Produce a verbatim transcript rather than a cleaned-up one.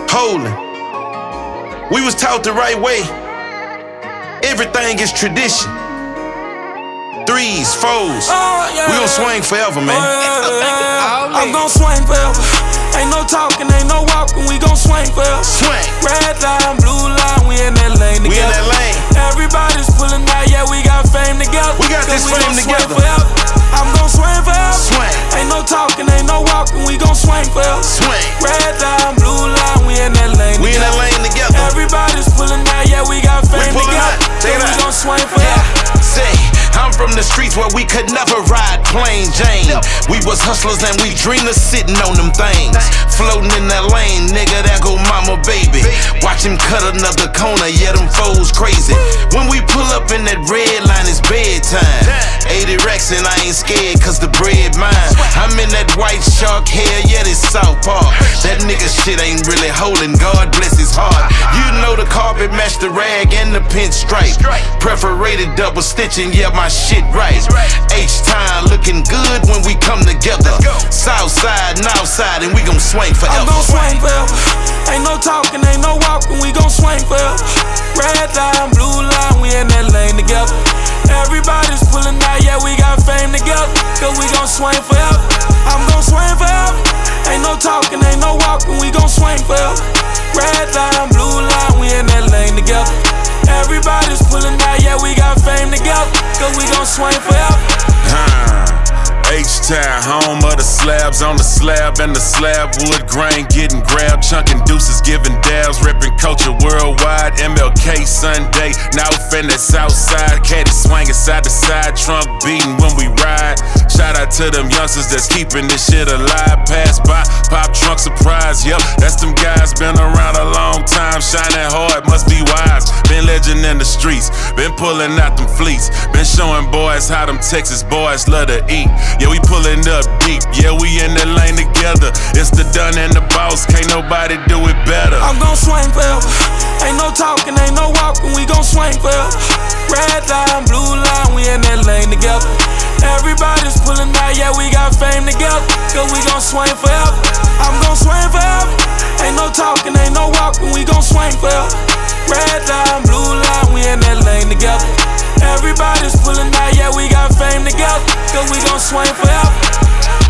holding. We was taught the right way. Everything is tradition. Threes, fours. Oh, yeah, we gon' yeah. swing forever, man. Oh, yeah, yeah. I'm gon' swing forever. Ain't no talking, ain't no walking, we gon' swing forever. Swing. Red line, blue line, we in that lane together. We in that lane. Everybody's pulling out, yeah, we got fame together. We got this we fame gon' together. Swing forever. I'm gon' swing forever. Swing. Ain't no talking, ain't no walking, we gon' swing forever. Swing. Red line, blue line, we in that lane We in together. that lane together. Everybody's pulling out, yeah, we got fame We pulling together. out. Check it we out. gon' swing forever. Say, I'm from the streets where we could never ride plain Jane. We was hustlers and we dreamed of sitting on them things. Floating in that lane, nigga, that go mama baby. Watch him cut another corner, yeah, them foes crazy. When we pull up in that red line, it's bedtime. eighty racks and I ain't scared cause the bread mine. I'm in that white shark hair, yeah, this South Park. That nigga shit ain't really holding, God bless his heart. You know the carpet match the rag and the pinstripe. Perforated double stitching, yeah, my shit right. H-time looking good when we come together. South side, north side, and we gon' swing forever. I'm gon' swing forever. Ain't no talking, ain't no walking, we gon' swing forever. Red line, blue line, we in that lane together. Everybody's pulling out, yeah, we got fame together. Cause we gon' swing forever. I'm gon' swing forever. Ain't no talking, ain't no walking, we gon' swing forever. Red line, blue line, we in that lane together. Everybody's pulling out, yeah, we got fame together. Cause we gon' swing forever. H-Town, home of the slabs on the slab and the slab wood grain getting grabbed, chunking deuces, giving dabs, repping culture worldwide. M L K Sunday, now fin that south side, caddy swinging side to side, trunk beating when we ride. Shout out to them youngsters that's keeping this shit alive. Pass by, pop trunk surprise, yep, that's them guys been around a long time, shining hard, must be wise. Been legend in the streets, been pulling out them fleets, been showing boys how them Texas boys love to eat. Yeah, we pulling up deep, yeah, we in the lane together. It's the Dunn and the boss, can't nobody do it better. I'm gon' swing forever. Ain't no talking, ain't no walking, we gon' swing forever. Red line, blue line, we in that lane together. Everybody's pulling out, yeah, we got fame together. Cause we gon' swing forever. I'm gon' swing forever. Ain't no talking, ain't no walking, we gon' swing forever. Red line, blue line, we in that lane together. Everybody's pulling out, yeah, we got fame together. Cause we gon' swing forever.